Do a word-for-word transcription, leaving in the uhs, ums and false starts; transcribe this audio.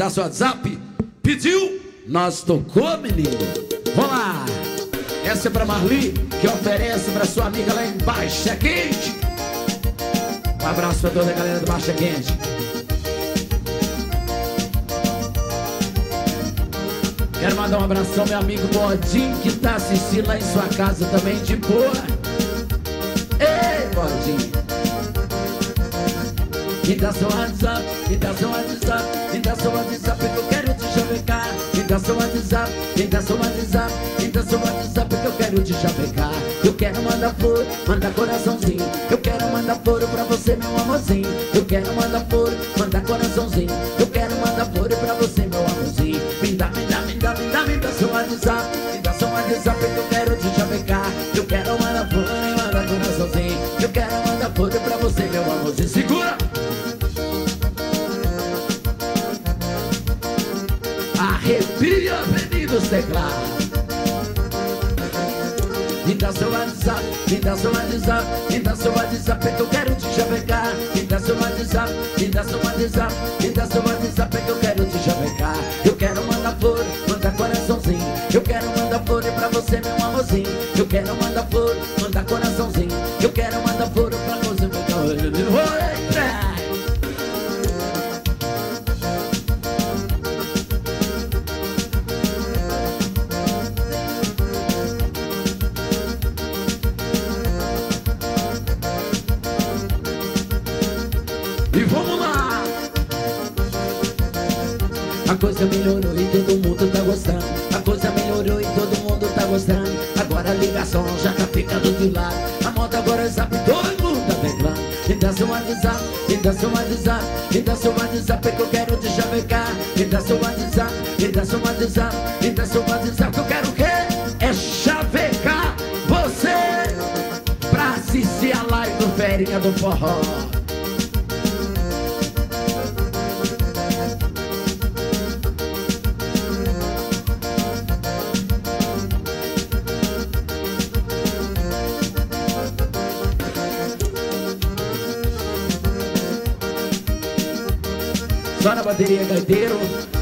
mandar seu WhatsApp. Pediu, nós tocou, menino. Vamos lá. Essa é pra Marli, que oferece pra sua amiga lá em Baixa Quente. Um abraço pra toda a galera do Baixa Quente. Quero mandar um abração ao meu amigo Bodinho, que tá assistindo lá em sua casa também de boa. Ei, Bodinho. Me dá seu WhatsApp, me dá seu WhatsApp, me dá seu WhatsApp que eu quero te chavecar. Me dá seu WhatsApp, me dá seu WhatsApp, me dá seu WhatsApp que eu quero te chavecar. Eu quero mandar flor, mandar coraçãozinho. Eu quero mandar flor pra você, meu amorzinho. Eu quero mandar flor, mandar coraçãozinho. Eu quero mandar flor pra você, meu amorzinho. Me dá, me dá, me dá, me dá, me dá seu WhatsApp, me dá seu WhatsApp que eu quero te chavecar. Eu quero mandar flor e mandar coraçãozinho. Eu quero mandar flor pra você, meu amorzinho. Segura! Arrepia, menino teclado. Me dá seu WhatsApp, me dá seu WhatsApp, me dá seu WhatsApp que eu quero te chavecar. Me dá seu WhatsApp, me dá seu WhatsApp, me dá seu WhatsApp que eu quero te chavecar. Eu quero mandar flor, mandar coraçãozinho. Eu quero mandar flor pra você, meu amorzinho. Eu quero mandar flor, mandar coraçãozinho. Eu quero mandar flor pra você, meu amorzinho. Oi, e vamos lá! A coisa melhorou e todo mundo tá gostando. A coisa melhorou e todo mundo tá gostando. Agora a ligação já tá ficando de lado. A moda agora é zap, todo mundo tá teclando. Me dá seu WhatsApp, me dá seu WhatsApp, me dá seu WhatsApp que eu quero te chavecar. Me dá seu WhatsApp, me dá seu WhatsApp, me dá seu WhatsApp que eu quero o quê? É chavecar você pra assistir a live do Ferinha do Forró. Só na bateria, gaiteiro.